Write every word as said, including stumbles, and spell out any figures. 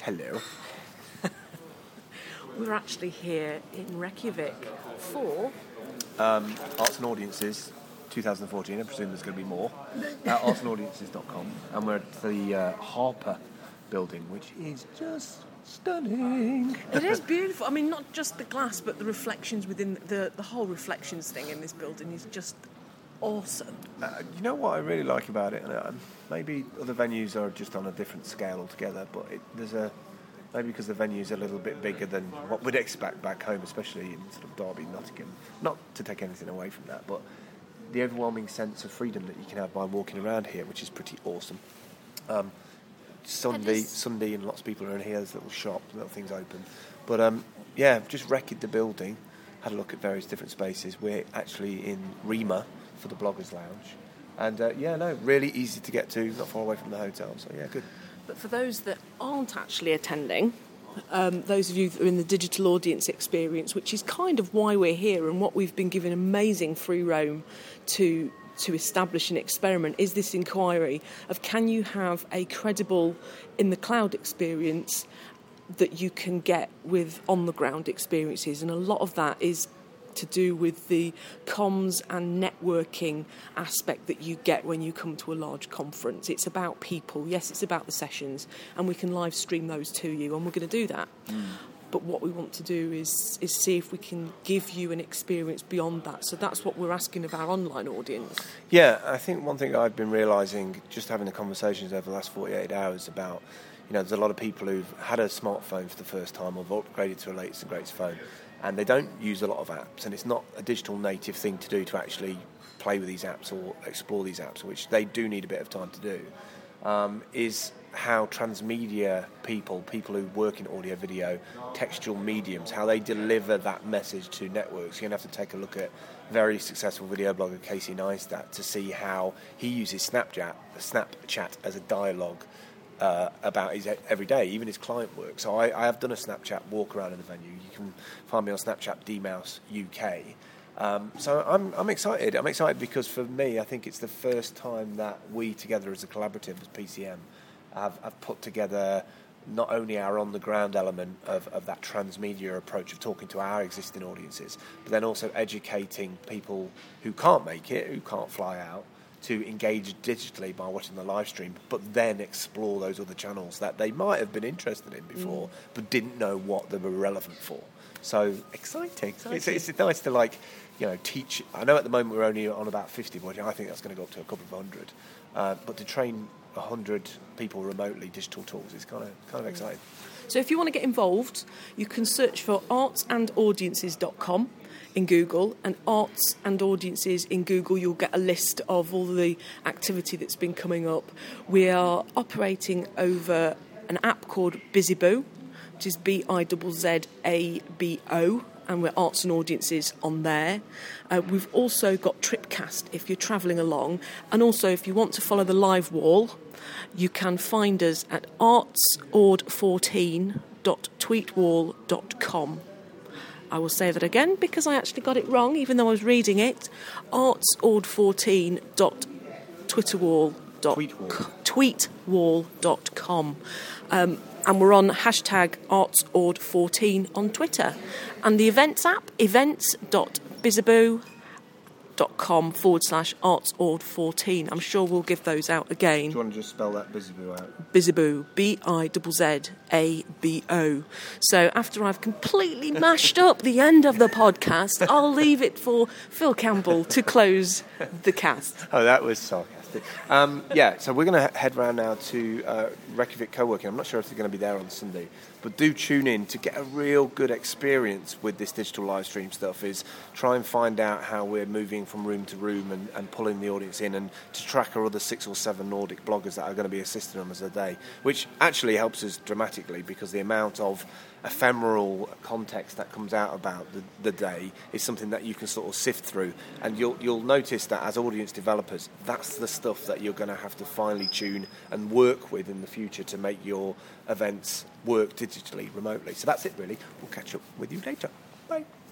Hello. We're actually here in Reykjavik for... Um, Arts and Audiences twenty fourteen, I presume there's going to be more, at arts and audiences dot com, and we're at the uh, Harper building, which is just stunning. It is beautiful. I mean, not just the glass, but the reflections within, the, the whole reflections thing in this building is just awesome. Uh, you know what I really like about it, and uh, maybe other venues are just on a different scale altogether, but it, there's a... Maybe because the venue's a little bit bigger than what we'd expect back home, especially in sort of Derby, Nottingham. Not to take anything away from that, but the overwhelming sense of freedom that you can have by walking around here, which is pretty awesome. Um, Sunday, Sunday, and lots of people are in here. There's little shops, little things open. But um, yeah, just wrecked the building. Had a look at various different spaces. We're actually in Rima for the Bloggers Lounge, and uh, yeah, no, really easy to get to, not far away from the hotel. So yeah, good. But for those that aren't actually attending, um, those of you that are in the digital audience experience, which is kind of why we're here and what we've been given amazing free roam to to establish and experiment, is this inquiry of can you have a credible in the cloud experience that you can get with on-the-ground experiences. And a lot of that is to do with the comms and networking aspect that you get when you come to a large conference. It's about people. Yes, it's about the sessions, and we can live stream those to you, and we're going to do that. Mm. But what we want to do is is see if we can give you an experience beyond that. So that's what we're asking of our online audience. Yeah, I think one thing I've been realising, just having the conversations over the last forty-eight hours about, you know, there's a lot of people who've had a smartphone for the first time or have upgraded to a latest and greatest phone, and they don't use a lot of apps, and it's not a digital native thing to do to actually play with these apps or explore these apps, which they do need a bit of time to do, um, is how transmedia people, people who work in audio, video, textual mediums, how they deliver that message to networks. You're going to have to take a look at very successful video blogger Casey Neistat to see how he uses Snapchat, Snapchat as a dialogue Uh, about his everyday, even his client work. So I, I have done a Snapchat walk around in the venue. You can find me on Snapchat D Mouse U K. Um, so I'm I'm excited. I'm excited because for me, I think it's the first time that we together as a collaborative, as P C M, have, have put together not only our on-the-ground element of, of that transmedia approach of talking to our existing audiences, but then also educating people who can't make it, who can't fly out, to engage digitally by watching the live stream, but then explore those other channels that they might have been interested in before, mm. but didn't know what they were relevant for. So exciting! exciting. It's, it's nice to like, you know, teach. I know at the moment we're only on about fifty, but I think that's going to go up to a couple of hundred. Uh, but to train a hundred people remotely digital tools is kind of kind of exciting. So if you want to get involved, you can search for arts and audiences dot com. in Google, and Arts and Audiences in Google, you'll get a list of all the activity that's been coming up. We are operating over an app called BusyBoo, which is B I Z Z A B O, and we're Arts and Audiences on there. Uh, we've also got Tripcast if you're travelling along, and also if you want to follow the live wall, you can find us at arts ord fourteen dot tweetwall dot com. I will say that again because I actually got it wrong, even though I was reading it. arts ord fourteen dot tweetwall dot com. Um, and we're on hashtag arts ord fourteen on Twitter. And the events app, events dot bizaboo dot com forward slash arts ord fourteen. I'm sure we'll give those out again. Do you want to just spell that BusyBoo out? BusyBoo, B I Z Z A B O. So after I've completely mashed up the end of the podcast, I'll leave it for Phil Campbell to close the cast. Oh, that was sarcastic. Um, yeah, so we're going to head round now to uh, Reykjavik Co-working. I'm not sure if they're going to be there on Sunday, but do tune in to get a real good experience with this digital live stream stuff. Is try and find out how we're moving from room to room and, and pulling the audience in, and to track our other six or seven Nordic bloggers that are going to be assisting them as a day, which actually helps us dramatically because the amount of ephemeral context that comes out about the, the day is something that you can sort of sift through, and you'll you'll notice that as audience developers, that's the stuff that you're going to have to finely tune and work with in the future to make your events work digitally remotely. So that's it really. We'll catch up with you later. Bye.